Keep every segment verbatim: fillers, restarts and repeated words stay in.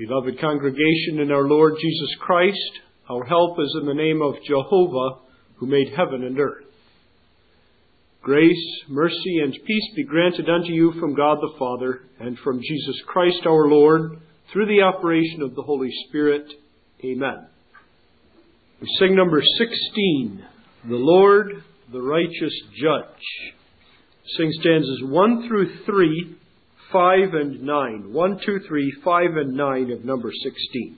Beloved congregation in our Lord Jesus Christ, our help is in the name of Jehovah, who made heaven and earth. Grace, mercy, and peace be granted unto you from God the Father and from Jesus Christ our Lord, through the operation of the Holy Spirit. Amen. We sing number sixteen, The Lord, the Righteous Judge. Sing stanzas one through three, five and nine. One, two, three, five, and nine of number sixteen.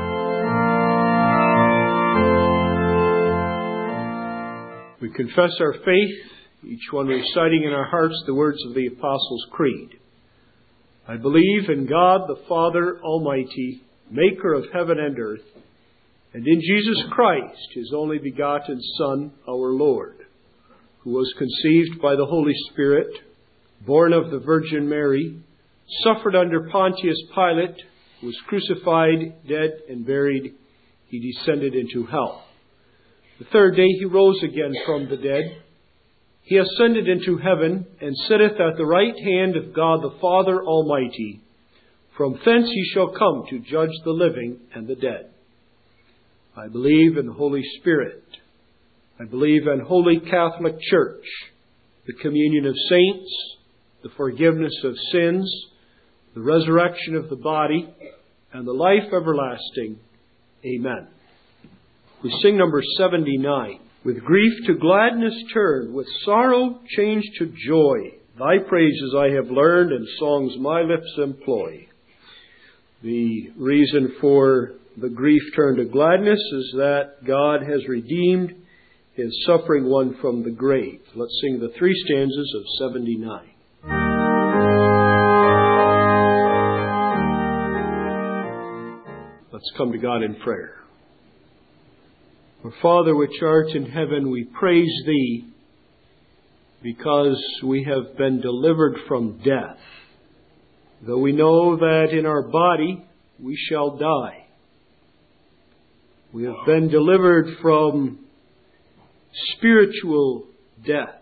We confess our faith, each one reciting in our hearts the words of the Apostles' Creed. I believe in God the Father Almighty, maker of heaven and earth, and in Jesus Christ, His only begotten Son, our Lord, who was conceived by the Holy Spirit, born of the Virgin Mary, suffered under Pontius Pilate, was crucified, dead, and buried. He descended into hell. The third day He rose again from the dead. He ascended into heaven, and sitteth at the right hand of God the Father Almighty. From thence He shall come to judge the living and the dead. I believe in the Holy Spirit. I believe in Holy Catholic Church, the communion of saints, the forgiveness of sins, the resurrection of the body, and the life everlasting. Amen. We sing number seventy-nine. With grief to gladness turn, with sorrow change to joy. Thy praises I have learned, and songs my lips employ. The reason for the grief turn to gladness is that God has redeemed His suffering one from the grave. Let's sing the three stanzas of seventy-nine. Let's come to God in prayer. Our Father which art in heaven, we praise Thee because we have been delivered from death. Though we know that in our body we shall die. We have been delivered from spiritual death.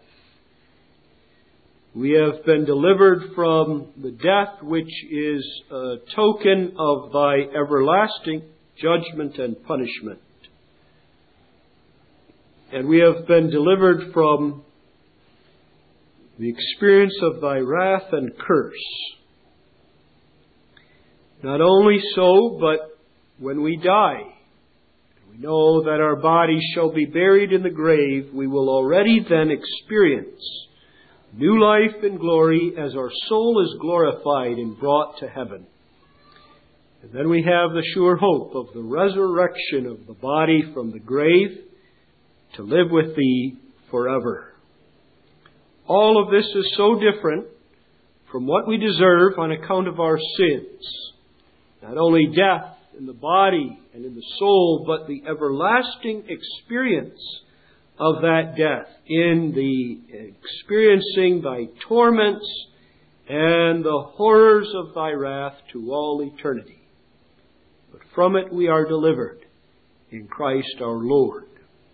We have been delivered from the death which is a token of Thy everlasting judgment and punishment. And we have been delivered from the experience of Thy wrath and curse. Not only so, but when we die, we know that our bodies shall be buried in the grave, we will already then experience new life and glory as our soul is glorified and brought to heaven. And then we have the sure hope of the resurrection of the body from the grave to live with Thee forever. All of this is so different from what we deserve on account of our sins. Not only death in the body and in the soul, but the everlasting experience of that death in the experiencing Thy torments and the horrors of Thy wrath to all eternity. But from it we are delivered in Christ our Lord.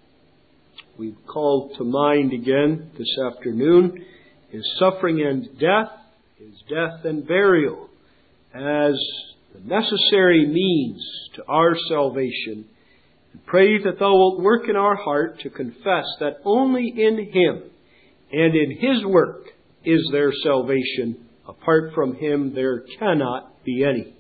We've called to mind again this afternoon His suffering and death, His death and burial as the necessary means to our salvation. And pray that Thou wilt work in our heart to confess that only in Him and in His work is there salvation. Apart from Him there cannot be any.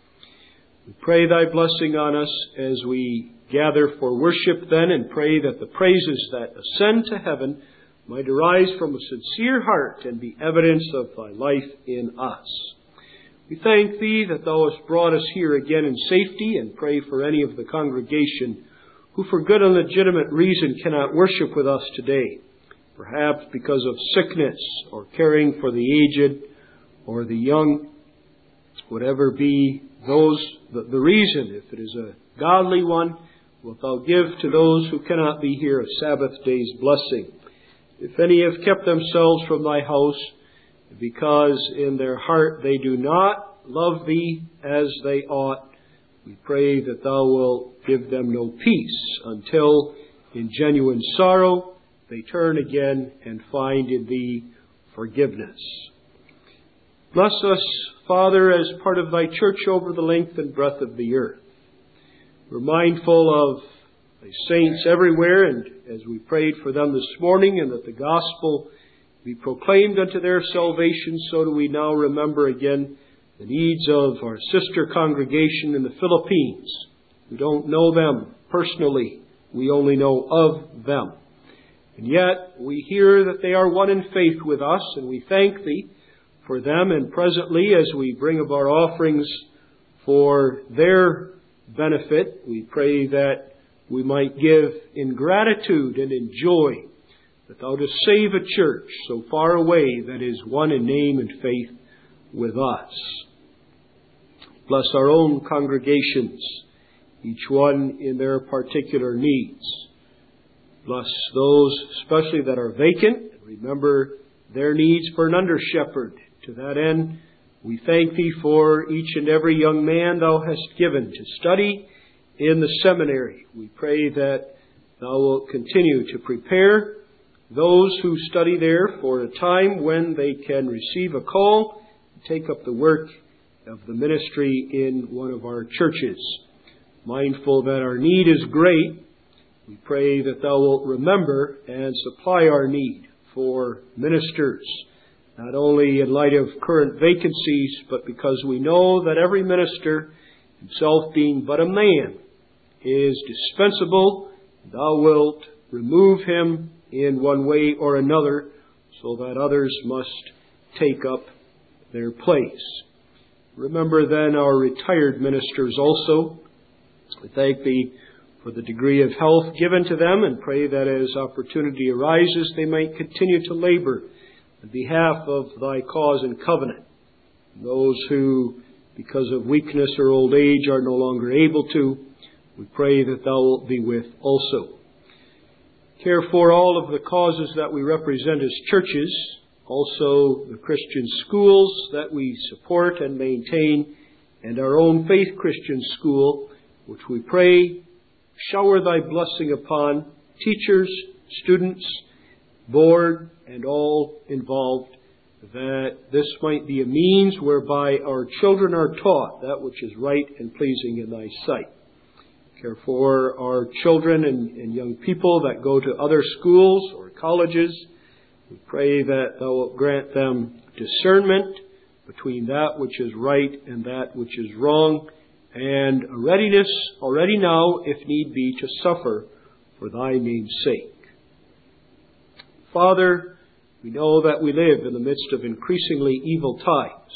We pray Thy blessing on us as we gather for worship then, and pray that the praises that ascend to heaven might arise from a sincere heart and be evidence of Thy life in us. We thank Thee that Thou hast brought us here again in safety, and pray for any of the congregation who for good and legitimate reason cannot worship with us today, perhaps because of sickness or caring for the aged or the young, whatever be those the, the reason. If it is a godly one, wilt Thou give to those who cannot be here a Sabbath day's blessing. If any have kept themselves from Thy house, because in their heart they do not love Thee as they ought, we pray that Thou wilt give them no peace until in genuine sorrow they turn again and find in Thee forgiveness. Bless us, Father, as part of thy church over the length and breadth of the earth. We're mindful of thy saints everywhere, and as we prayed for them this morning, and that the gospel be proclaimed unto their salvation, so do we now remember again the needs of our sister congregation in the Philippines. We don't know them personally. We only know of them. And yet we hear that they are one in faith with us, and we thank Thee for them. And presently, as we bring up our offerings for their benefit, we pray that we might give in gratitude and in joy that Thou dost save a church so far away that is one in name and faith with us. Bless our own congregations, each one in their particular needs. Bless those especially that are vacant. Remember their needs for an under-shepherd. To that end, we thank Thee for each and every young man Thou hast given to study in the seminary. We pray that Thou wilt continue to prepare those who study there for a time when they can receive a call and take up the work of the ministry in one of our churches. Mindful that our need is great, we pray that Thou wilt remember and supply our need for ministers, not only in light of current vacancies, but because we know that every minister, himself being but a man, is dispensable. Thou wilt remove him in one way or another, so that others must take up their place. Remember then our retired ministers also. We thank Thee for the degree of health given to them, and pray that as opportunity arises, they might continue to labor on behalf of Thy cause and covenant. And those who, because of weakness or old age, are no longer able to, we pray that Thou wilt be with also. Care for all of the causes that we represent as churches, also the Christian schools that we support and maintain, and our own Faith Christian School, which we pray shower Thy blessing upon teachers, students, board, and all involved, that this might be a means whereby our children are taught that which is right and pleasing in Thy sight. Care for our children and, and young people that go to other schools or colleges. We pray that Thou wilt grant them discernment between that which is right and that which is wrong, and a readiness already now, if need be, to suffer for Thy name's sake. Father, we know that we live in the midst of increasingly evil times.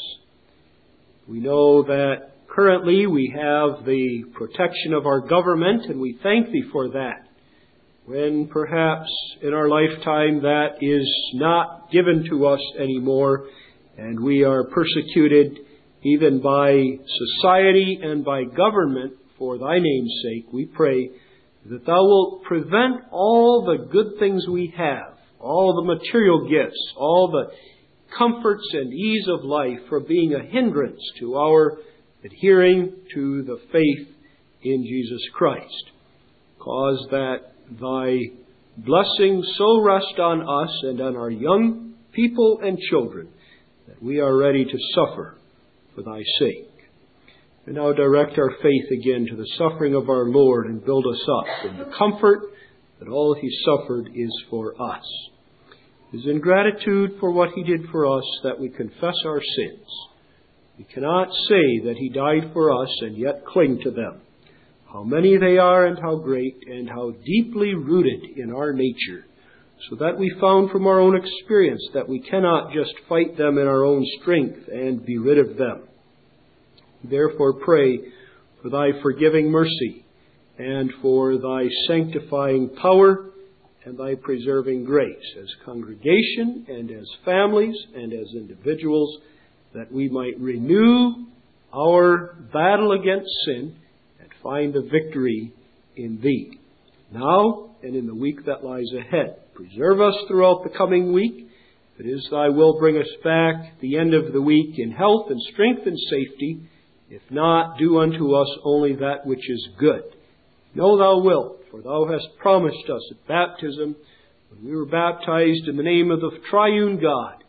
We know that currently we have the protection of our government, and we thank Thee for that. When perhaps in our lifetime that is not given to us anymore, and we are persecuted even by society and by government for Thy name's sake, we pray that Thou wilt prevent all the good things we have, all the material gifts, all the comforts and ease of life from being a hindrance to our adhering to the faith in Jesus Christ. Cause that Thy blessing so rest on us and on our young people and children that we are ready to suffer for Thy sake. And now direct our faith again to the suffering of our Lord, and build us up in the comfort that all He suffered is for us. It is in gratitude for what He did for us that we confess our sins. We cannot say that He died for us and yet cling to them. How many they are, and how great, and how deeply rooted in our nature, so that we found from our own experience that we cannot just fight them in our own strength and be rid of them. Therefore pray for Thy forgiving mercy, and for Thy sanctifying power, and Thy preserving grace, as congregation, and as families, and as individuals, that we might renew our battle against sin and find the victory in Thee, now and in the week that lies ahead. Preserve us throughout the coming week. If it is Thy will, bring us back at the end of the week in health and strength and safety. If not, do unto us only that which is good. Know Thou wilt, for Thou hast promised us at baptism, when we were baptized in the name of the triune God,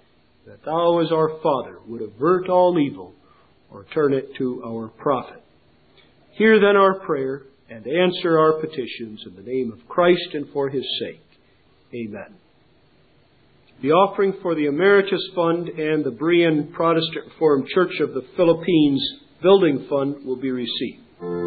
that Thou as our Father would avert all evil or turn it to our profit. Hear then our prayer and answer our petitions in the name of Christ and for His sake. Amen. The offering for the Emeritus Fund and the Berean Protestant Reformed Church of the Philippines Building Fund will be received.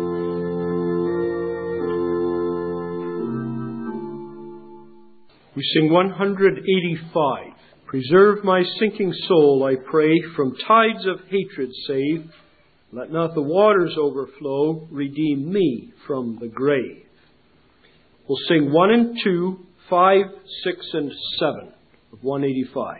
We sing one eighty-five. Preserve my sinking soul, I pray, from tides of hatred save. Let not the waters overflow, redeem me from the grave. We'll sing one and two, five, six, and seven of one eighty-five.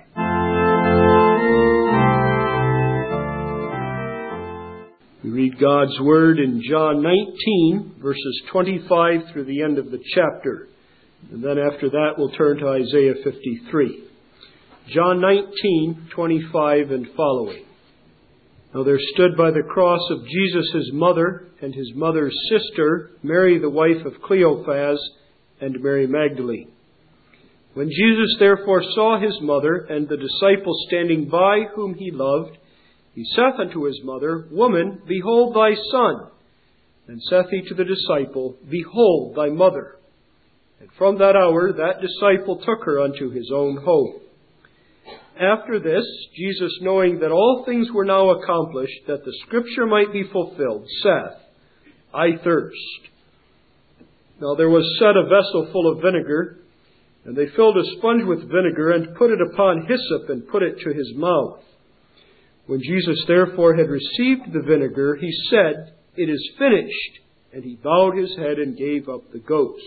We read God's Word in John nineteen, verses twenty-five through the end of the chapter. And then after that we'll turn to Isaiah fifty-three. John nineteen, twenty-five and following. Now there stood by the cross of Jesus his mother and his mother's sister, Mary the wife of Cleophas, and Mary Magdalene. When Jesus therefore saw his mother and the disciple standing by whom he loved, he saith unto his mother, Woman, behold thy son. And saith he to the disciple, Behold thy mother. And from that hour that disciple took her unto his own home. After this, Jesus, knowing that all things were now accomplished, that the Scripture might be fulfilled, saith, I thirst. Now there was set a vessel full of vinegar, and they filled a sponge with vinegar, and put it upon hyssop, and put it to his mouth. When Jesus therefore had received the vinegar, he said, It is finished. And he bowed his head and gave up the ghost.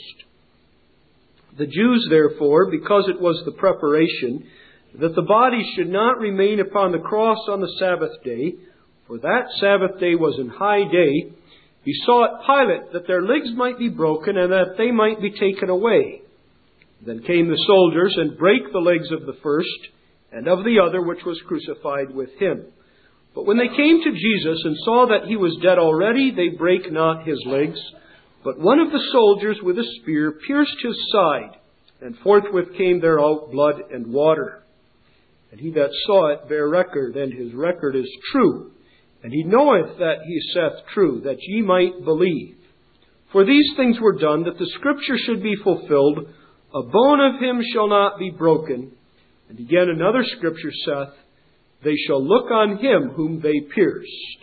The Jews therefore, because it was the preparation, that the body should not remain upon the cross on the Sabbath day, for that Sabbath day was an high day, besought Pilate that their legs might be broken and that they might be taken away. Then came the soldiers and brake the legs of the first and of the other which was crucified with him. But when they came to Jesus and saw that he was dead already, they brake not his legs. But one of the soldiers with a spear pierced his side, and forthwith came there out blood and water. And he that saw it bare record, and his record is true. And he knoweth that he saith true, that ye might believe. For these things were done, that the Scripture should be fulfilled, A bone of him shall not be broken. And again another Scripture saith, They shall look on him whom they pierced.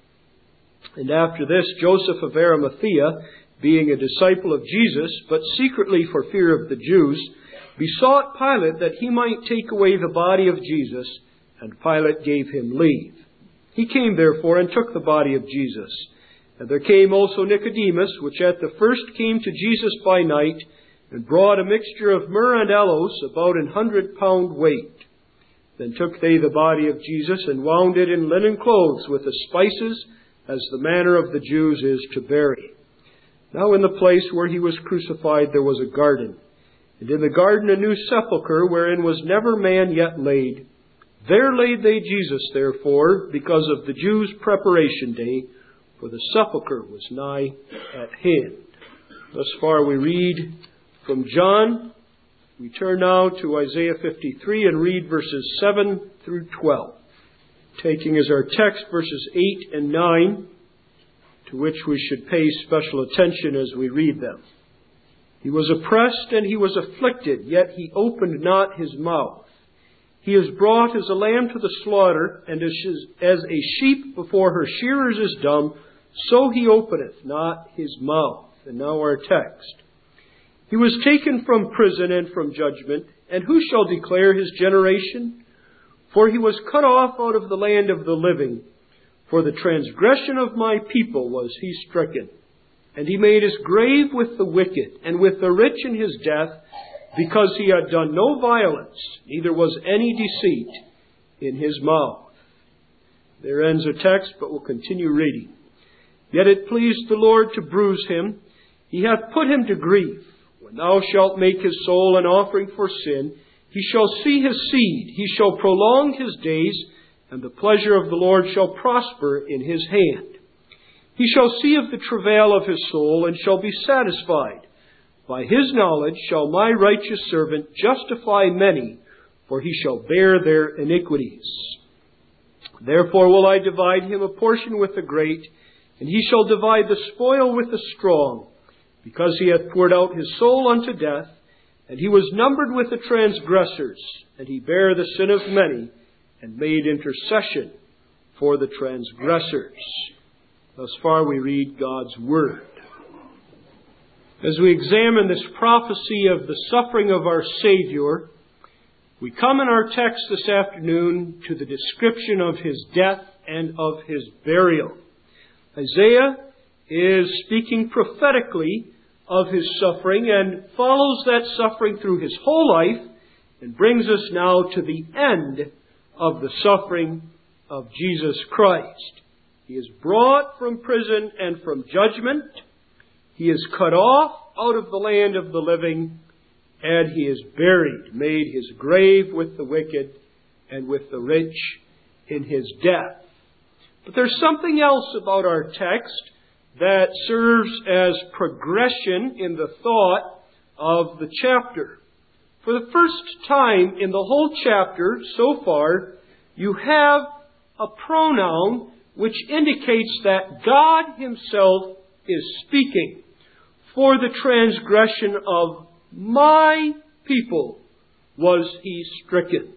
And after this, Joseph of Arimathea, being a disciple of Jesus, but secretly for fear of the Jews, besought Pilate that he might take away the body of Jesus, and Pilate gave him leave. He came therefore and took the body of Jesus. And there came also Nicodemus, which at the first came to Jesus by night, and brought a mixture of myrrh and aloes, about an hundred pound weight. Then took they the body of Jesus, and wound it in linen clothes with the spices, as the manner of the Jews is to bury. Now in the place where he was crucified there was a garden, and in the garden a new sepulchre, wherein was never man yet laid. There laid they Jesus, therefore, because of the Jews' preparation day, for the sepulchre was nigh at hand. Thus far we read from John. We turn now to Isaiah fifty-three and read verses seven through twelve. Taking as our text verses eight and nine, to which we should pay special attention as we read them. He was oppressed and he was afflicted, yet he opened not his mouth. He is brought as a lamb to the slaughter, and as a sheep before her shearers is dumb, so he openeth not his mouth. And now our text. He was taken from prison and from judgment, and who shall declare his generation? For he was cut off out of the land of the living. For the transgression of my people was he stricken. And he made his grave with the wicked, and with the rich in his death, because he had done no violence, neither was any deceit in his mouth. There ends our text, but we'll continue reading. Yet it pleased the Lord to bruise him. He hath put him to grief. When thou shalt make his soul an offering for sin, he shall see his seed. He shall prolong his days, and the pleasure of the Lord shall prosper in his hand. He shall see of the travail of his soul, and shall be satisfied. By his knowledge shall my righteous servant justify many, for he shall bear their iniquities. Therefore will I divide him a portion with the great, and he shall divide the spoil with the strong, because he hath poured out his soul unto death, and he was numbered with the transgressors, and he bare the sin of many, and made intercession for the transgressors. Thus far we read God's Word. As we examine this prophecy of the suffering of our Savior, we come in our text this afternoon to the description of his death and of his burial. Isaiah is speaking prophetically of his suffering and follows that suffering through his whole life and brings us now to the end of the suffering of Jesus Christ. He is brought from prison and from judgment. He is cut off out of the land of the living, and he is buried, made his grave with the wicked and with the rich in his death. But there's something else about our text that serves as progression in the thought of the chapter. For the first time in the whole chapter so far, you have a pronoun which indicates that God himself is speaking. For the transgression of my people was he stricken.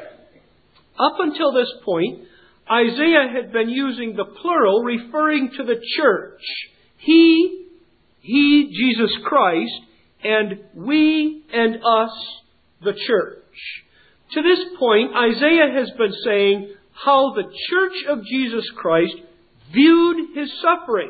Up until this point, Isaiah had been using the plural referring to the church. He, he, Jesus Christ, and we and us, the church. To this point, Isaiah has been saying how the church of Jesus Christ viewed his suffering.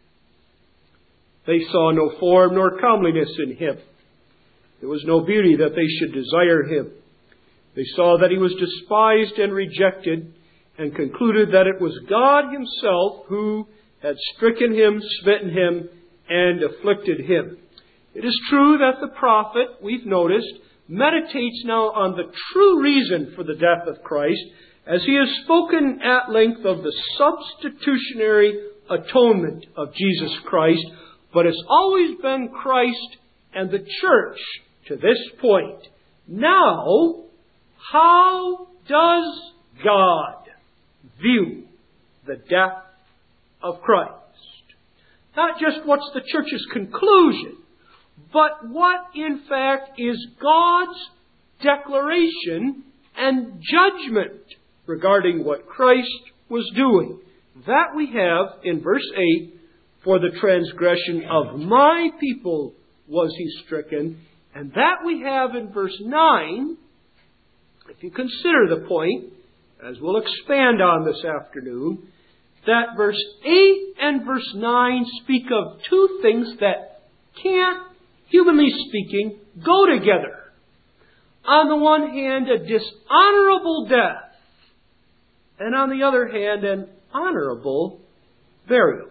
They saw no form nor comeliness in him. There was no beauty that they should desire him. They saw that he was despised and rejected, and concluded that it was God himself who had stricken him, smitten him, and afflicted him. It is true that the prophet, we've noticed, meditates now on the true reason for the death of Christ, as he has spoken at length of the substitutionary atonement of Jesus Christ, but it's always been Christ and the church to this point. Now, how does God view the death of Christ? Not just what's the church's conclusion, but what in fact is God's declaration and judgment regarding what Christ was doing. That we have in verse eight, for the transgression of my people was he stricken. And that we have in verse nine, if you consider the point, as we'll expand on this afternoon, that verse eight and verse nine speak of two things that can't, humanly speaking, go together. On the one hand, a dishonorable death, and on the other hand, an honorable burial.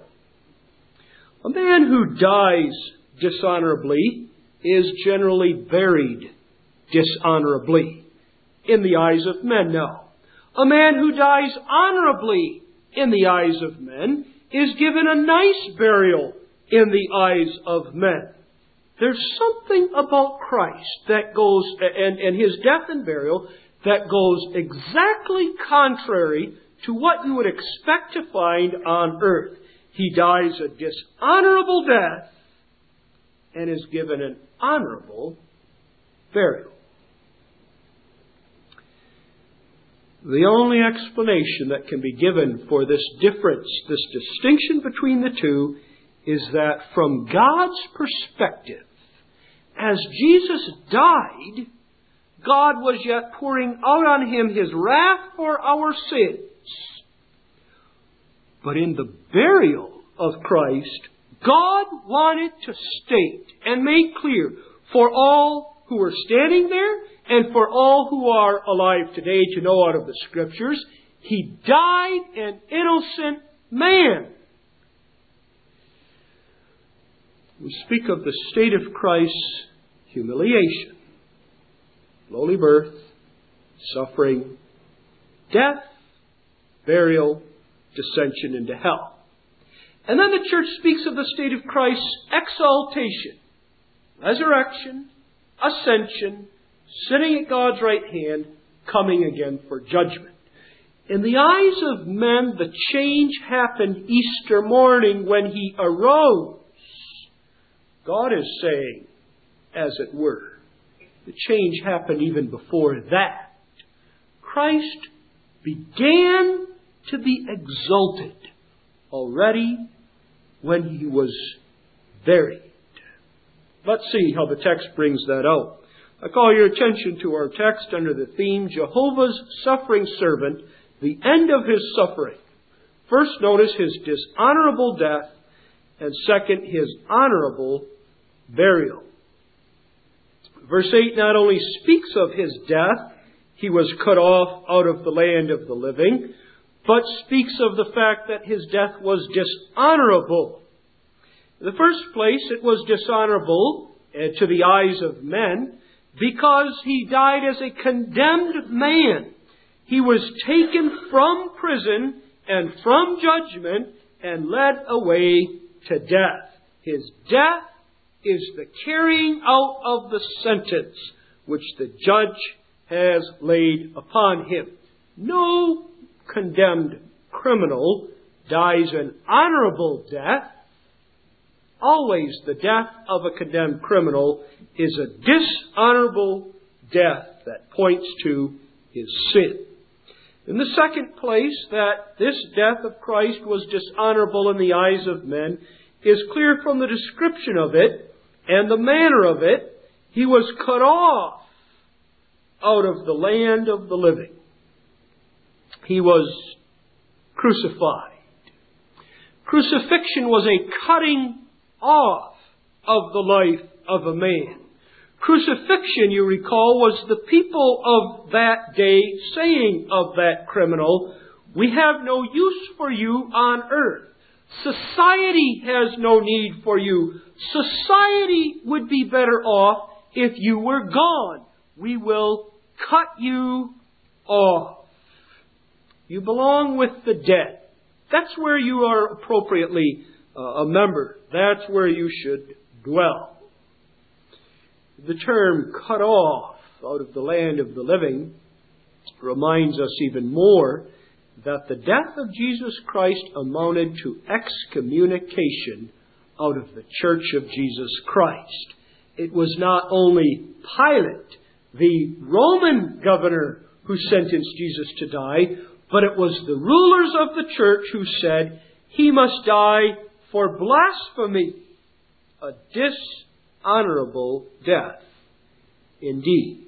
A man who dies dishonorably is generally buried dishonorably in the eyes of men now. A man who dies honorably in the eyes of men is given a nice burial in the eyes of men. There's something about Christ that goes, and, and his death and burial, that goes exactly contrary to what you would expect to find on earth. He dies a dishonorable death and is given an honorable burial. The only explanation that can be given for this difference, this distinction between the two, is that from God's perspective, as Jesus died, God was yet pouring out on him his wrath for our sins. But in the burial of Christ, God wanted to state and make clear for all who are standing there and for all who are alive today to know out of the Scriptures, he died an innocent man. We speak of the state of Christ's humiliation, lowly birth, suffering, death, burial, descension into hell. And then the church speaks of the state of Christ's exaltation, resurrection, ascension, sitting at God's right hand, coming again for judgment. In the eyes of men, the change happened Easter morning when He arose. God is saying, as it were, the change happened even before that. Christ began to be exalted already when He was buried. Let's see how the text brings that out. I call your attention to our text under the theme, Jehovah's suffering servant, the end of His suffering. First, notice His dishonorable death, and second, His honorable burial. Verse eight not only speaks of His death, He was cut off out of the land of the living, but speaks of the fact that His death was dishonorable. In the first place, it was dishonorable to the eyes of men because He died as a condemned man. He was taken from prison and from judgment and led away to death. His death is the carrying out of the sentence which the judge has laid upon Him. No condemned criminal dies an honorable death. Always the death of a condemned criminal is a dishonorable death that points to his sin. In the second place, that this death of Christ was dishonorable in the eyes of men is clear from the description of it and the manner of it. He was cut off out of the land of the living. He was crucified. Crucifixion was a cutting off of the life of a man. Crucifixion, you recall, was the people of that day saying of that criminal, "We have no use for you on earth. Society has no need for you. Society would be better off if you were gone. We will cut you off. You belong with the dead. That's where you are appropriately uh, a member. That's where you should dwell." The term cut off out of the land of the living reminds us even more that the death of Jesus Christ amounted to excommunication out of the Church of Jesus Christ. It was not only Pilate, the Roman governor, who sentenced Jesus to die, but it was the rulers of the church who said, "He must die for blasphemy." A dishonorable death indeed.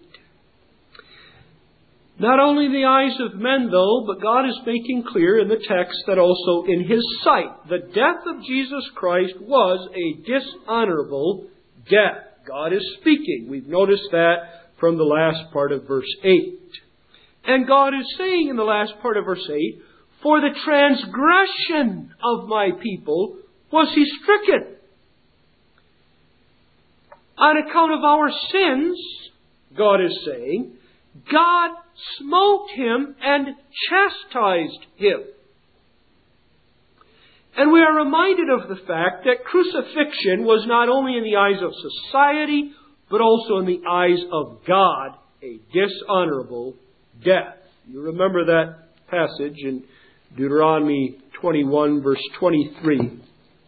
Not only in the eyes of men, though, but God is making clear in the text that also in His sight, the death of Jesus Christ was a dishonorable death. God is speaking. We've noticed that from the last part of verse eight. And God is saying in the last part of verse eight, "For the transgression of my people was He stricken." On account of our sins, God is saying, God smote Him and chastised Him. And we are reminded of the fact that crucifixion was not only in the eyes of society, but also in the eyes of God, a dishonorable death. You remember that passage in Deuteronomy twenty-one, verse twenty-three.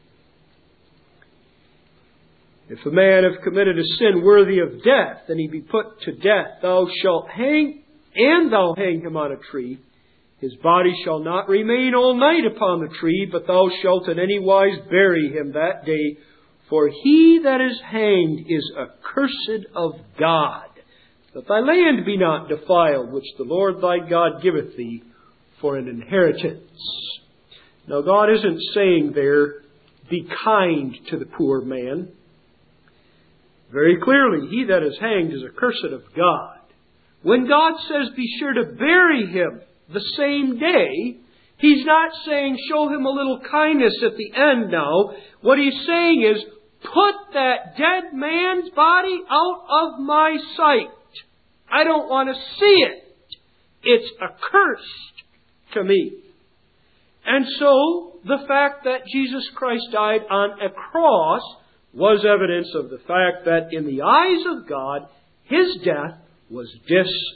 "If a man have committed a sin worthy of death, and he be put to death, thou shalt hang, and thou hang him on a tree. His body shall not remain all night upon the tree, but thou shalt in any wise bury him that day. For he that is hanged is accursed of God, that thy land be not defiled, which the Lord thy God giveth thee for an inheritance." Now God isn't saying there, be kind to the poor man. Very clearly, he that is hanged is accursed of God. When God says be sure to bury him the same day, He's not saying show him a little kindness at the end now. What He's saying is put that dead man's body out of my sight. I don't want to see it. It's accursed to me. And so, the fact that Jesus Christ died on a cross was evidence of the fact that in the eyes of God, His death was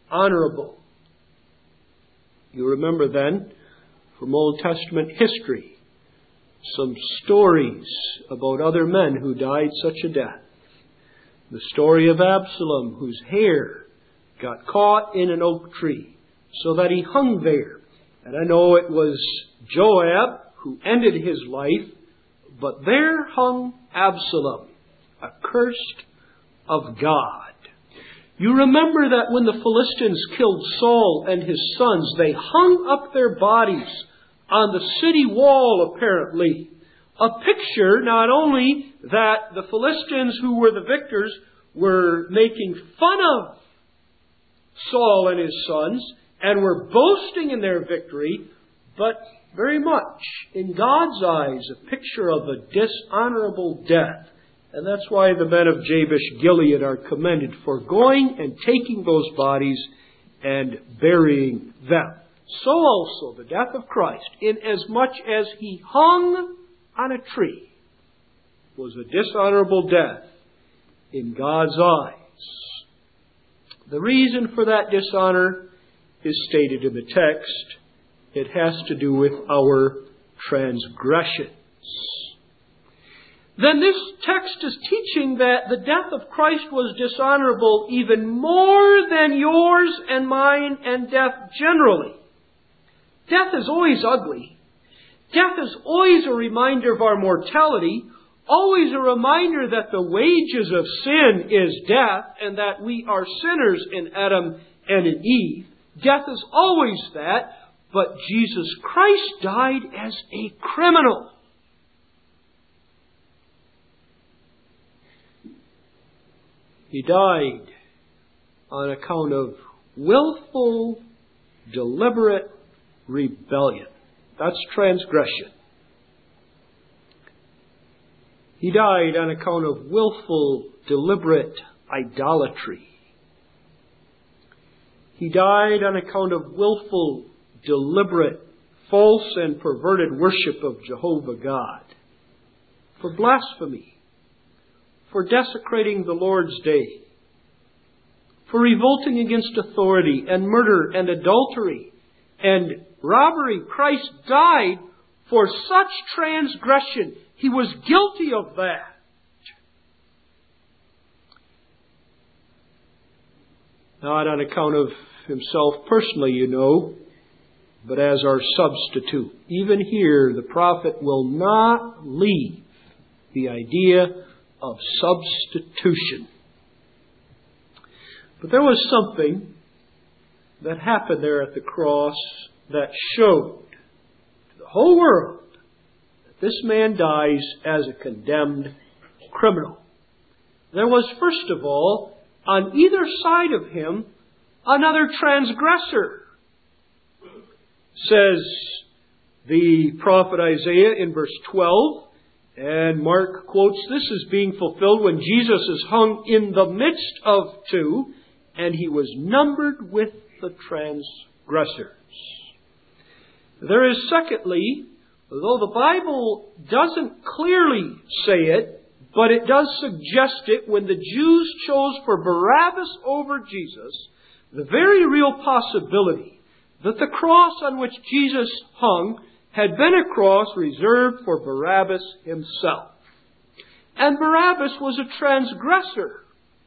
dishonorable. You remember then from Old Testament history some stories about other men who died such a death. The story of Absalom, whose hair got caught in an oak tree so that he hung there. And I know it was Joab who ended his life, but there hung Absalom, accursed of God. You remember that when the Philistines killed Saul and his sons, they hung up their bodies on the city wall, apparently. A picture not only that the Philistines, who were the victors, were making fun of Saul and his sons and were boasting in their victory, but very much, in God's eyes, a picture of a dishonorable death. And that's why the men of Jabesh Gilead are commended for going and taking those bodies and burying them. So also the death of Christ, inasmuch as he hung on a tree, was a dishonorable death in God's eyes. The reason for that dishonor is stated in the text. It has to do with our transgressions. Then this text is teaching that the death of Christ was dishonorable even more than yours and mine and death generally. Death is always ugly. Death is always a reminder of our mortality, always a reminder that the wages of sin is death and that we are sinners in Adam and in Eve. Death is always that, but Jesus Christ died as a criminal. He died on account of willful, deliberate rebellion. That's transgression. He died on account of willful, deliberate idolatry. He died on account of willful, deliberate, false and perverted worship of Jehovah God. For blasphemy. For desecrating the Lord's day. For revolting against authority and murder and adultery and robbery. Christ died for such transgression. He was guilty of that. Not on account of himself personally, you know, but as our substitute. Even here, the prophet will not leave the idea of substitution. But there was something that happened there at the cross that showed to the whole world that this man dies as a condemned criminal. There was, first of all, on either side of him, another transgressor. Says the prophet Isaiah in verse twelve, and Mark quotes this as being fulfilled when Jesus is hung in the midst of two, and he was numbered with the transgressors. There is, secondly, though the Bible doesn't clearly say it, but it does suggest it, when the Jews chose for Barabbas over Jesus, the very real possibility that the cross on which Jesus hung had been a cross reserved for Barabbas himself. And Barabbas was a transgressor.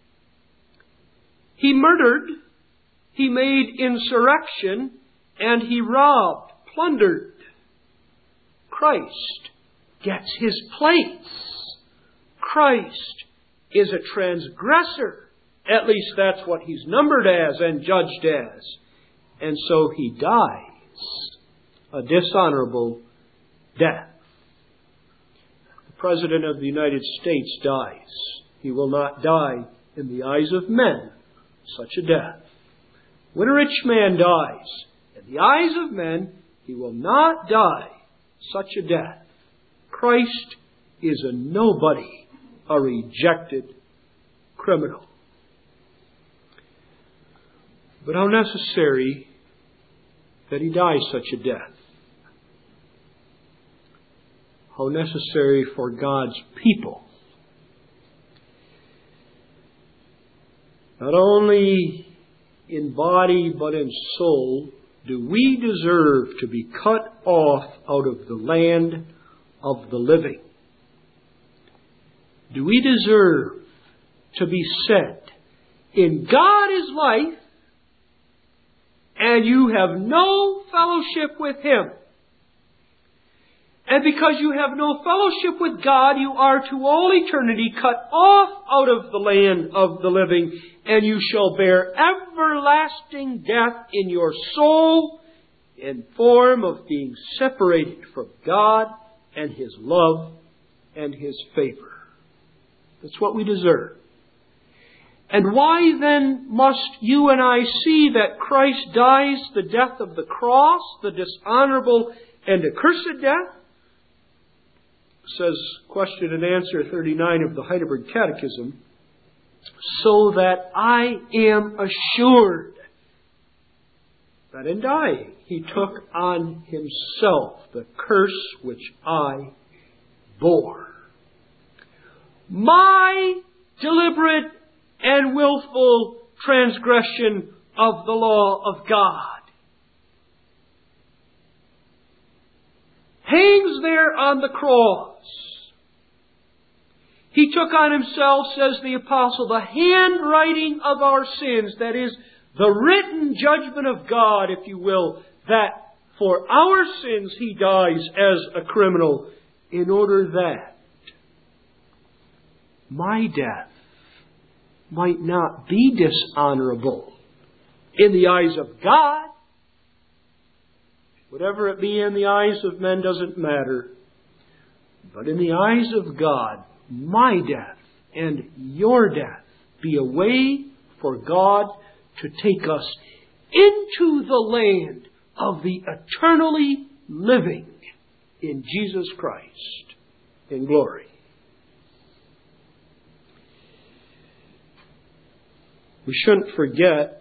He murdered, he made insurrection, and he robbed, plundered. Christ gets his place. Christ is a transgressor. At least that's what he's numbered as and judged as. And so he dies a dishonorable death. The President of the United States dies. He will not die in the eyes of men such a death. When a rich man dies, in the eyes of men, he will not die such a death. Christ is a nobody, a rejected criminal. But how necessary that he die such a death. How necessary for God's people. Not only in body but in soul, do we deserve to be cut off out of the land of the living? Do we deserve to be said, in God is life, and you have no fellowship with Him? And because you have no fellowship with God, you are to all eternity cut off out of the land of the living, and you shall bear everlasting death in your soul in form of being separated from God and His love and His favor. That's what we deserve. And why then must you and I see that Christ dies the death of the cross, the dishonorable and accursed death? Says question and answer thirty-nine of the Heidelberg Catechism, so that I am assured that in dying He took on Himself the curse which I bore. My deliberate and willful transgression of the law of God hangs there on the cross. He took on Himself, says the Apostle, the handwriting of our sins, that is, the written judgment of God, if you will, that for our sins He dies as a criminal, in order that my death might not be dishonorable in the eyes of God. Whatever it be in the eyes of men doesn't matter. But in the eyes of God, my death and your death be a way for God to take us into the land of the eternally living in Jesus Christ in glory. We shouldn't forget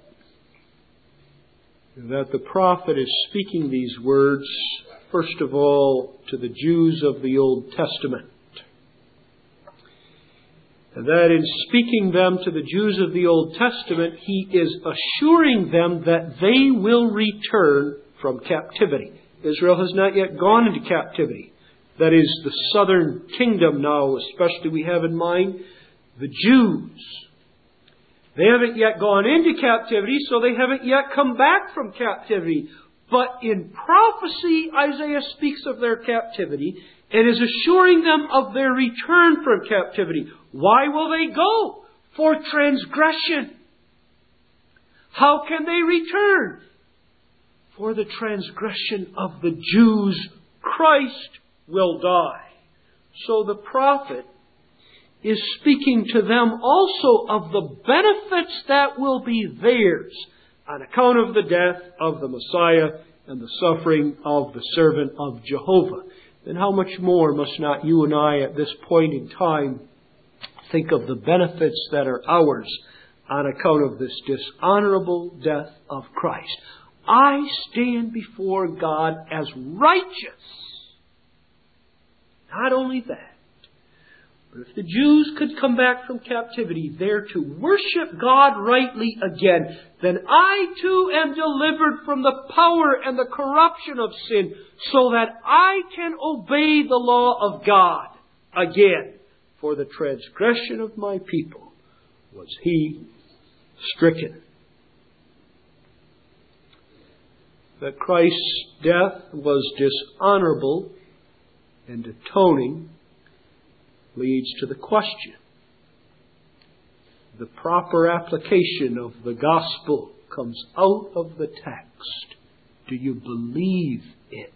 that the prophet is speaking these words, first of all, to the Jews of the Old Testament. And that in speaking them to the Jews of the Old Testament, he is assuring them that they will return from captivity. Israel has not yet gone into captivity. That is, the southern kingdom now, especially we have in mind the Jews. They haven't yet gone into captivity, so they haven't yet come back from captivity. But in prophecy, Isaiah speaks of their captivity and is assuring them of their return from captivity. Why will they go? For transgression. How can they return? For the transgression of the Jews, Christ will die. So the prophet is speaking to them also of the benefits that will be theirs on account of the death of the Messiah and the suffering of the servant of Jehovah. Then how much more must not you and I at this point in time think of the benefits that are ours on account of this dishonorable death of Christ? I stand before God as righteous. Not only that, but if the Jews could come back from captivity there to worship God rightly again, then I too am delivered from the power and the corruption of sin, so that I can obey the law of God again. For the transgression of my people was He stricken. That Christ's death was dishonorable and atoning leads to the question. The proper application of the gospel comes out of the text. Do you believe it?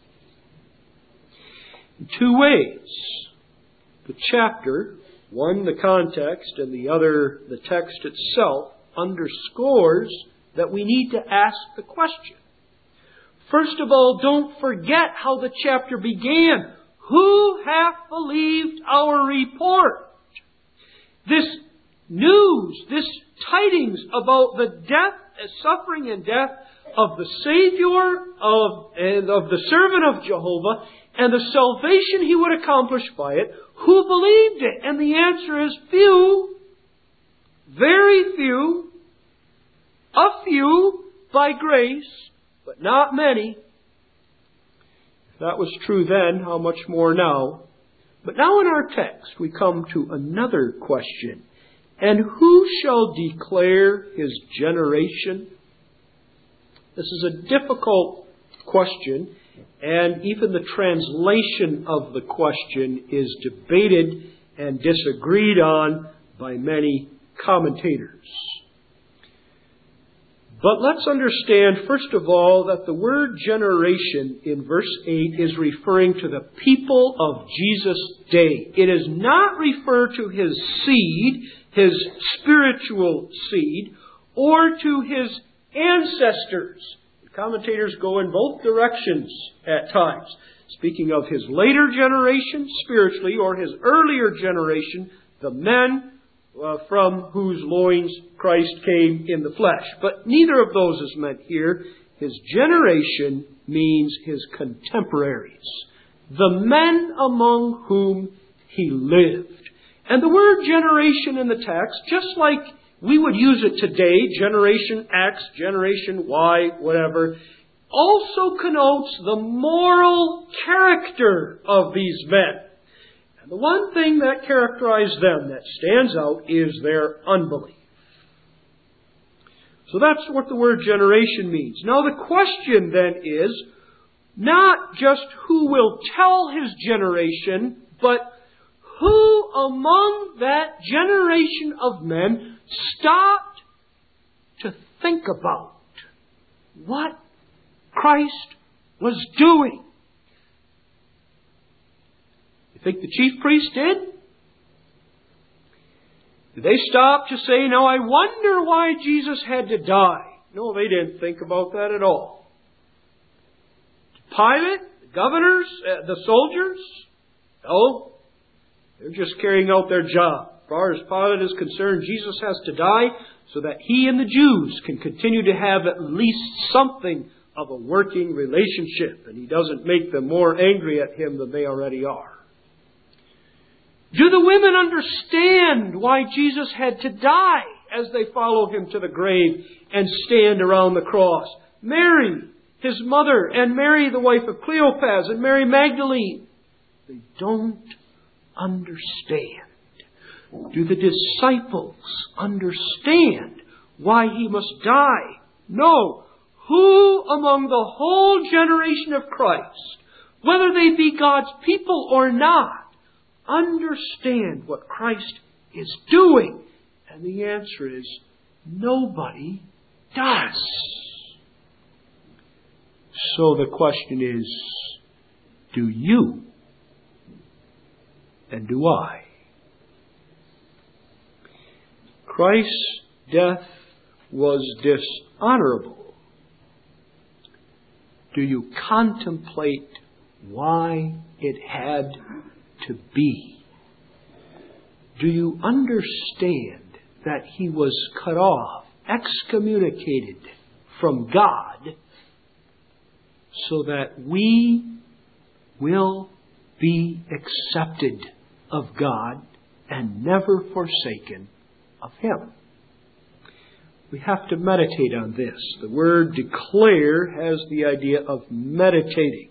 In two ways. The chapter, one the context and the other the text itself, underscores that we need to ask the question. First of all, don't forget how the chapter began. Who hath believed our report? This news, this tidings about the death, suffering and death of the Savior of, and of the servant of Jehovah and the salvation He would accomplish by it, who believed it? And the answer is few, very few, A few by grace, but not many. If that was true then, how much more now? But now in our text we come to another question. And who shall declare his generation? This is a difficult question, and even the translation of the question is debated and disagreed on by many commentators. But let's understand, first of all, that the word generation in verse eight is referring to the people of Jesus' day. It is not referred to his seed, his spiritual seed, or to his ancestors. The commentators go in both directions at times. Speaking of his later generation, spiritually, or his earlier generation, the men Uh, from whose loins Christ came in the flesh. But neither of those is meant here. His generation means his contemporaries, the men among whom he lived. And the word generation in the text, just like we would use it today, generation X, generation Y, whatever, also connotes the moral character of these men. The one thing that characterized them that stands out is their unbelief. So that's what the word generation means. Now the question then is not just who will tell his generation, but who among that generation of men stopped to think about what Christ was doing. You think the chief priest did? Did they stop to say, now I wonder why Jesus had to die? No, they didn't think about that at all. Pilate, the governors, uh, the soldiers? No, they're just carrying out their job. As far as Pilate is concerned, Jesus has to die so that he and the Jews can continue to have at least something of a working relationship, and he doesn't make them more angry at him than they already are. Do the women understand why Jesus had to die as they follow him to the grave and stand around the cross? Mary, his mother, and Mary, the wife of Cleopas, and Mary Magdalene. They don't understand. Do the disciples understand why he must die? No. Who among the whole generation of Christ, whether they be God's people or not, understand what Christ is doing? And the answer is, nobody does. So the question is, do you? And do I? Christ's death was dishonorable. Do you contemplate why it had to be? Do you understand that he was cut off, excommunicated from God, so that we will be accepted of God and never forsaken of him? We have to meditate on this. The word declare has the idea of meditating.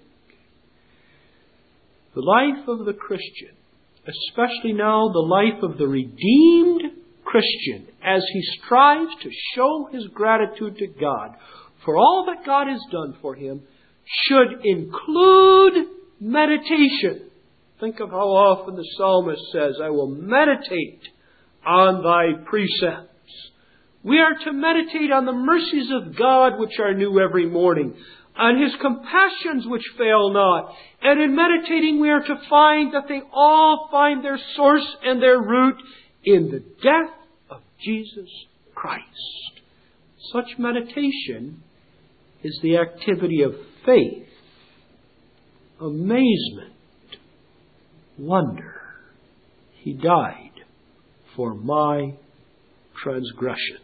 The life of the Christian, especially now the life of the redeemed Christian, as he strives to show his gratitude to God for all that God has done for him, should include meditation. Think of how often the psalmist says, I will meditate on thy precepts. We are to meditate on the mercies of God which are new every morning, on his compassions which fail not. And in meditating we are to find that they all find their source and their root in the death of Jesus Christ. Such meditation is the activity of faith, amazement, wonder. He died for my transgressions.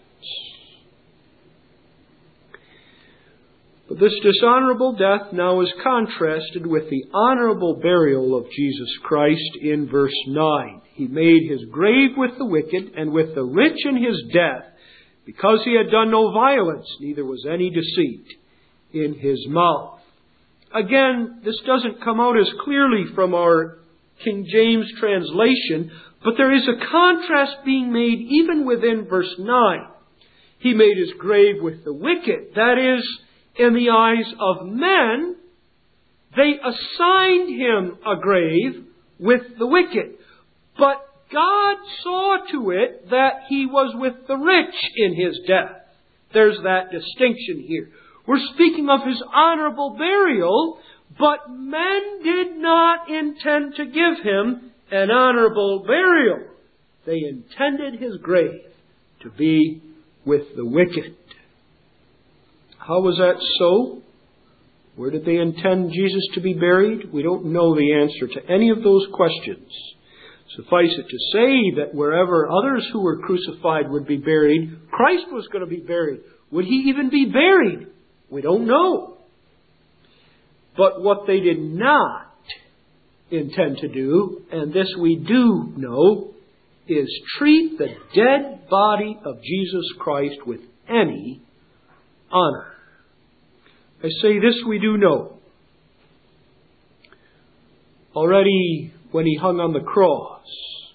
But this dishonorable death now is contrasted with the honorable burial of Jesus Christ in verse nine. He made his grave with the wicked and with the rich in his death, because he had done no violence, neither was any deceit in his mouth. Again, this doesn't come out as clearly from our King James translation, but there is a contrast being made even within verse nine. He made his grave with the wicked. That is, in the eyes of men, they assigned him a grave with the wicked. But God saw to it that he was with the rich in his death. There's that distinction here. We're speaking of his honorable burial, but men did not intend to give him an honorable burial. They intended his grave to be with the wicked. How was that so? Where did they intend Jesus to be buried? We don't know the answer to any of those questions. Suffice it to say that wherever others who were crucified would be buried, Christ was going to be buried. Would he even be buried? We don't know. But what they did not intend to do, and this we do know, is treat the dead body of Jesus Christ with any honor. I say this we do know. Already when he hung on the cross,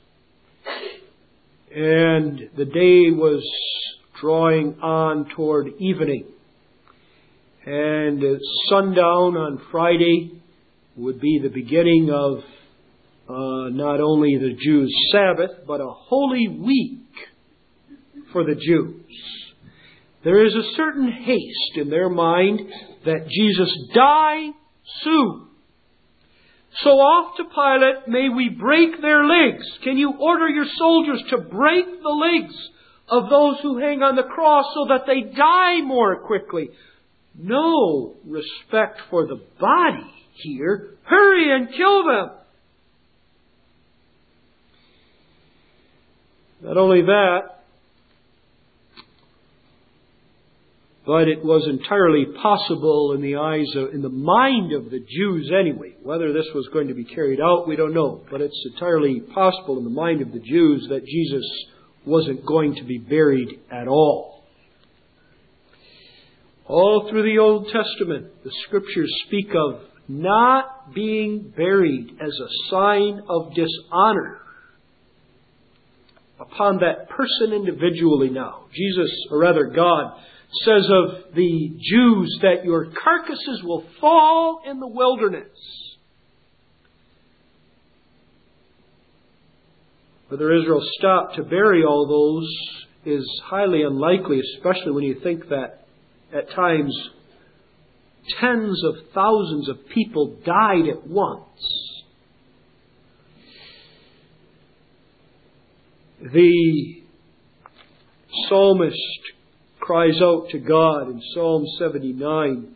and the day was drawing on toward evening, and sundown on Friday would be the beginning of uh, not only the Jews' Sabbath, but a holy week for the Jews. There is a certain haste in their mind that Jesus die soon. So off to Pilate, may we break their legs. Can you order your soldiers to break the legs of those who hang on the cross so that they die more quickly? No respect for the body here. Hurry and kill them. Not only that, but it was entirely possible in the eyes of, in the mind of the Jews anyway. Whether this was going to be carried out, we don't know. But it's entirely possible in the mind of the Jews that Jesus wasn't going to be buried at all. All through the Old Testament, the Scriptures speak of not being buried as a sign of dishonor upon that person individually now. Jesus, or rather God, says of the Jews that your carcasses will fall in the wilderness. Whether Israel stopped to bury all those is highly unlikely, especially when you think that at times tens of thousands of people died at once. The psalmist cries out to God in Psalm seventy-nine,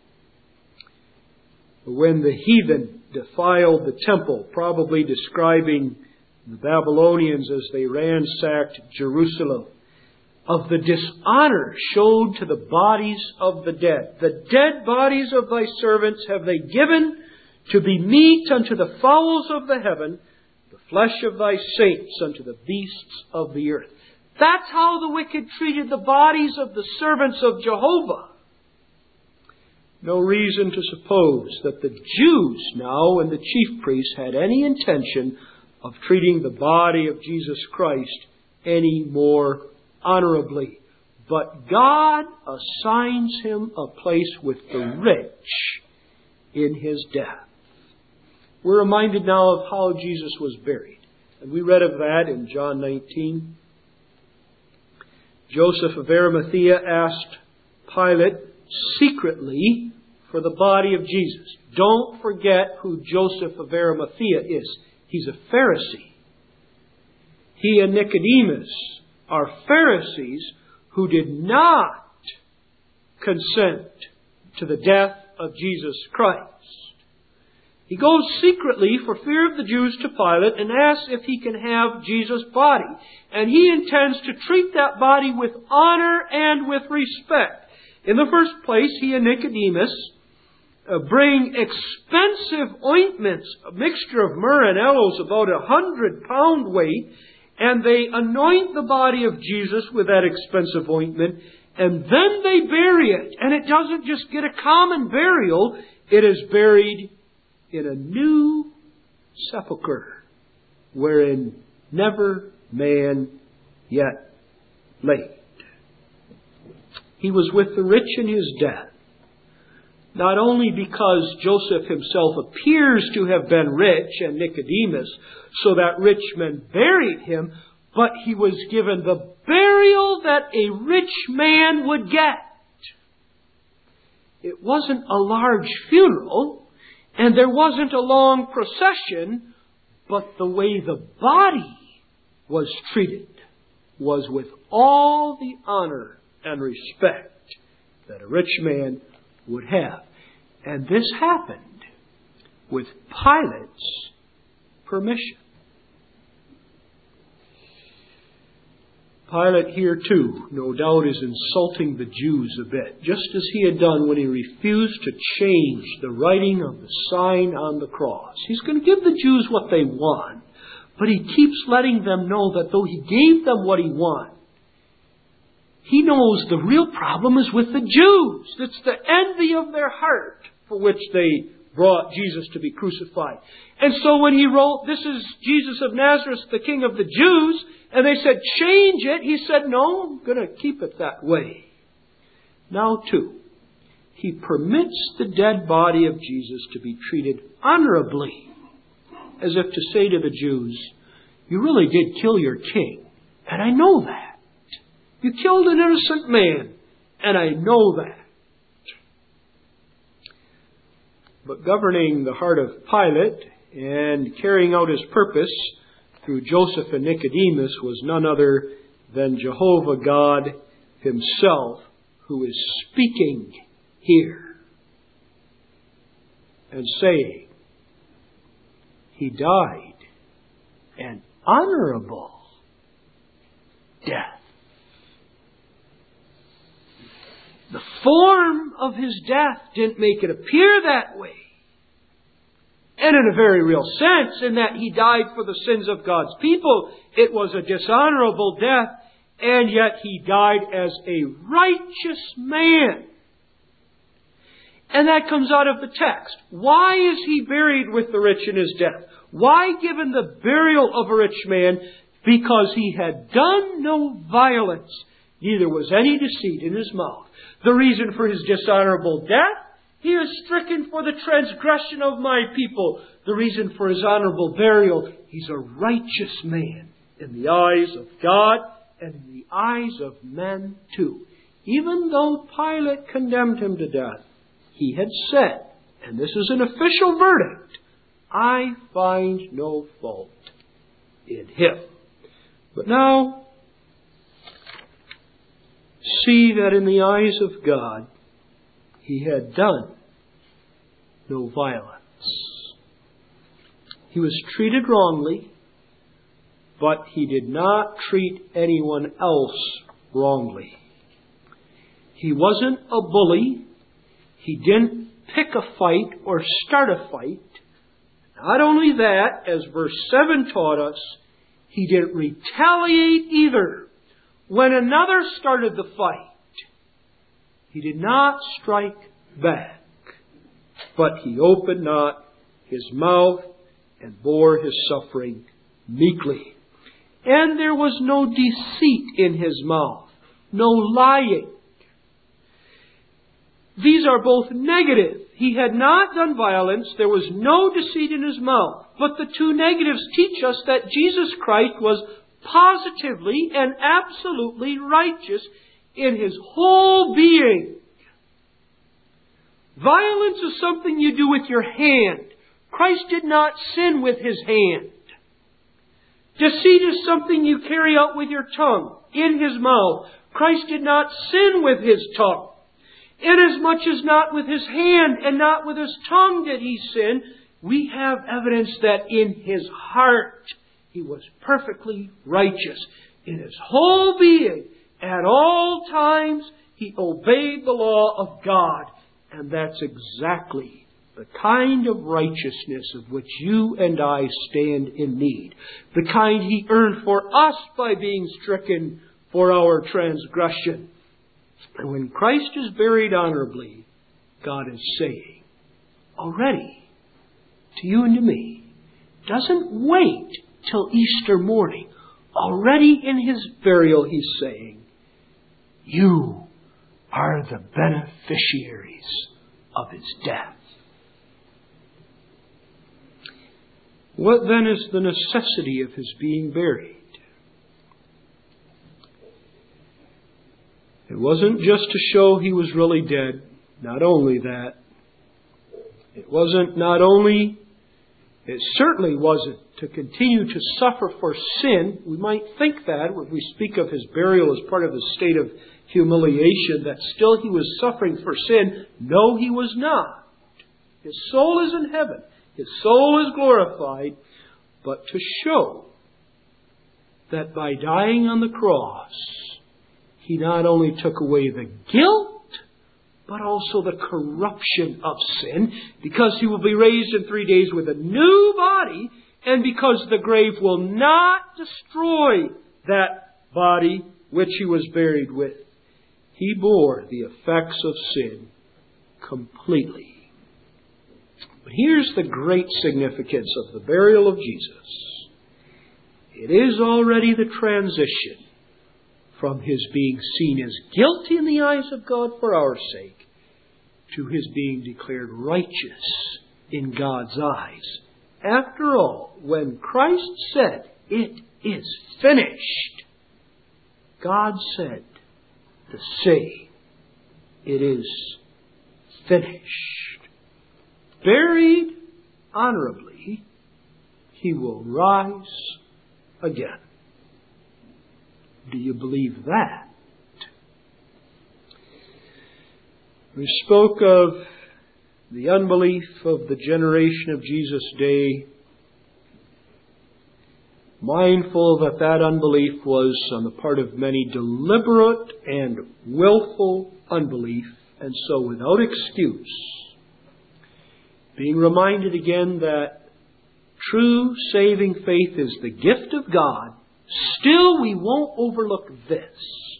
when the heathen defiled the temple, probably describing the Babylonians as they ransacked Jerusalem, of the dishonor showed to the bodies of the dead. The dead bodies of thy servants have they given to be meat unto the fowls of the heaven, the flesh of thy saints unto the beasts of the earth. That's how the wicked treated the bodies of the servants of Jehovah. No reason to suppose that the Jews now and the chief priests had any intention of treating the body of Jesus Christ any more honorably. But God assigns him a place with the rich in his death. We're reminded now of how Jesus was buried. And we read of that in John nineteen. Joseph of Arimathea asked Pilate secretly for the body of Jesus. Don't forget who Joseph of Arimathea is. He's a Pharisee. He and Nicodemus are Pharisees who did not consent to the death of Jesus Christ. He goes secretly for fear of the Jews to Pilate and asks if he can have Jesus' body. And he intends to treat that body with honor and with respect. In the first place, he and Nicodemus uh, bring expensive ointments, a mixture of myrrh and aloes, about a hundred pound weight, and they anoint the body of Jesus with that expensive ointment, and then they bury it. And it doesn't just get a common burial, it is buried in a new sepulchre, wherein never man yet laid. He was with the rich in his death, not only because Joseph himself appears to have been rich and Nicodemus, so that rich men buried him, but he was given the burial that a rich man would get. It wasn't a large funeral, and there wasn't a long procession, but the way the body was treated was with all the honor and respect that a rich man would have. And this happened with Pilate's permission. Pilate here too, no doubt, is insulting the Jews a bit, just as he had done when he refused to change the writing of the sign on the cross. He's going to give the Jews what they want, but he keeps letting them know that though he gave them what he wanted, he knows the real problem is with the Jews. It's the envy of their heart for which they brought Jesus to be crucified. And so when he wrote, "This is Jesus of Nazareth, the King of the Jews," and they said, "Change it," he said, "No, I'm going to keep it that way." Now too, he permits the dead body of Jesus to be treated honorably, as if to say to the Jews, "You really did kill your king, and I know that. You killed an innocent man, and I know that." But governing the heart of Pilate and carrying out his purpose through Joseph and Nicodemus was none other than Jehovah God himself, who is speaking here and saying, he died an honorable death. The form of his death didn't make it appear that way. And in a very real sense, in that he died for the sins of God's people, it was a dishonorable death, and yet he died as a righteous man. And that comes out of the text. Why is he buried with the rich in his death? Why given the burial of a rich man? Because he had done no violence, neither was any deceit in his mouth. The reason for his dishonorable death? He is stricken for the transgression of my people. The reason for his honorable burial? He's a righteous man in the eyes of God and in the eyes of men too. Even though Pilate condemned him to death, he had said, and this is an official verdict, "I find no fault in him." But now, see that in the eyes of God, he had done no violence. He was treated wrongly, but he did not treat anyone else wrongly. He wasn't a bully. He didn't pick a fight or start a fight. Not only that, as verse seven taught us, he didn't retaliate either. When another started the fight, he did not strike back, but he opened not his mouth and bore his suffering meekly. And there was no deceit in his mouth, no lying. These are both negative. He had not done violence. There was no deceit in his mouth. But the two negatives teach us that Jesus Christ was positively and absolutely righteous in his whole being. Violence is something you do with your hand. Christ did not sin with his hand. Deceit is something you carry out with your tongue, in his mouth. Christ did not sin with his tongue. Inasmuch as not with his hand and not with his tongue did he sin, we have evidence that in his heart he was perfectly righteous. In his whole being, at all times, he obeyed the law of God. And that's exactly the kind of righteousness of which you and I stand in need, the kind He earned for us by being stricken for our transgression. And when Christ is buried honorably, God is saying, already, to you and to me, doesn't wait till Easter morning. Already in His burial, He's saying, you are the beneficiaries of His death. What then is the necessity of His being buried? It wasn't just to show He was really dead. Not only that. It wasn't not only, it certainly wasn't to continue to suffer for sin. We might think that when we speak of His burial as part of the state of humiliation, that still He was suffering for sin. No, He was not. His soul is in heaven. His soul is glorified. But to show that by dying on the cross, He not only took away the guilt, but also the corruption of sin, because He will be raised in three days with a new body, and because the grave will not destroy that body which He was buried with. He bore the effects of sin completely. But here's the great significance of the burial of Jesus. It is already the transition from His being seen as guilty in the eyes of God for our sake to His being declared righteous in God's eyes. After all, when Christ said, "It is finished," God said to say, "It is finished." Buried honorably, He will rise again. Do you believe that? We spoke of the unbelief of the generation of Jesus' day, mindful that that unbelief was on the part of many deliberate and willful unbelief, and so without excuse. Being reminded again that true saving faith is the gift of God, still we won't overlook this.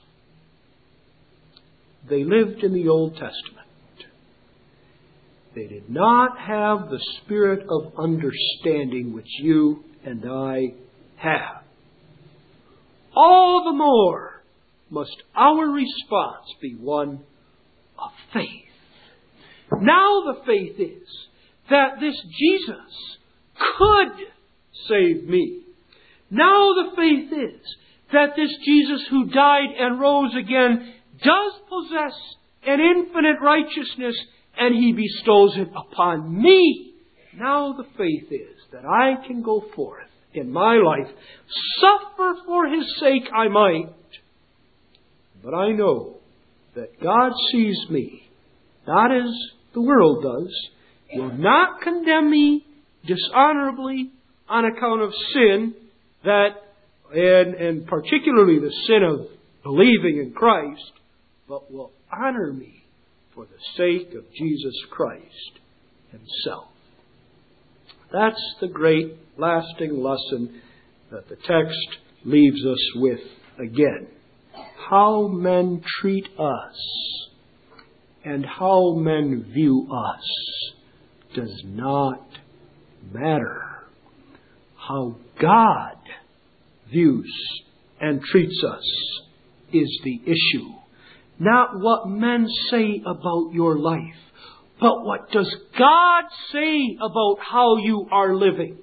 They lived in the Old Testament. They did not have the spirit of understanding which you and I have. All the more must our response be one of faith. Now the faith is that this Jesus could save me. Now the faith is that this Jesus who died and rose again does possess an infinite righteousness, and He bestows it upon me. Now the faith is that I can go forth in my life, suffer for His sake I might, but I know that God sees me, not as the world does, will not condemn me dishonorably on account of sin, that, and, and particularly the sin of believing in Christ, but will honor me for the sake of Jesus Christ Himself. That's the great lasting lesson that the text leaves us with again. How men treat us and how men view us does not matter. How God views and treats us is the issue. Not what men say about your life, but what does God say about how you are living.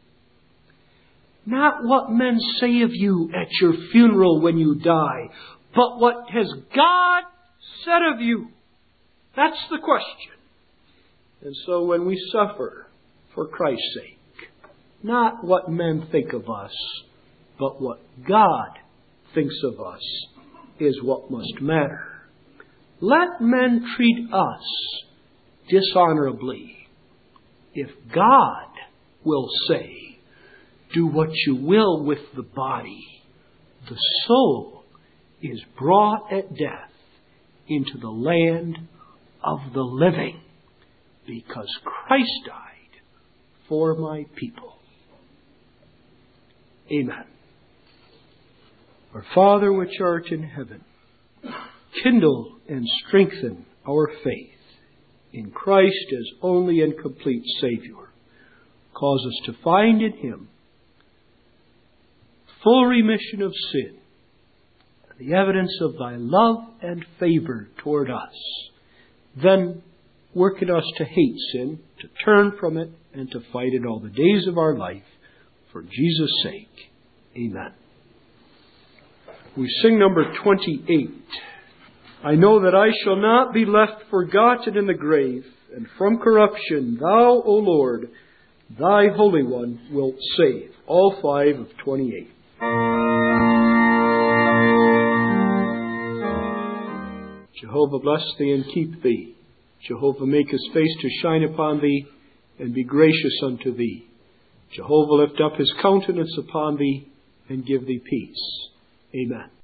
Not what men say of you at your funeral when you die, but what has God said of you. That's the question. And so when we suffer for Christ's sake, not what men think of us, but what God thinks of us is what must matter. Let men treat us dishonorably. If God will say, "Do what you will with the body," the soul is brought at death into the land of the living. because Christ died for my people. Amen. Our Father which art in heaven, kindle and strengthen our faith in Christ as only and complete Savior. Cause us to find in Him full remission of sin, the evidence of Thy love and favor toward us. Then work in us to hate sin, to turn from it, and to fight it all the days of our life. For Jesus' sake. Amen. We sing number twenty-eight. I know that I shall not be left forgotten in the grave, and from corruption Thou, O Lord, Thy Holy One, wilt save. All five of twenty-eight. Jehovah bless Thee and keep Thee. Jehovah make His face to shine upon Thee and be gracious unto Thee. Jehovah lift up His countenance upon Thee and give Thee peace. Amen.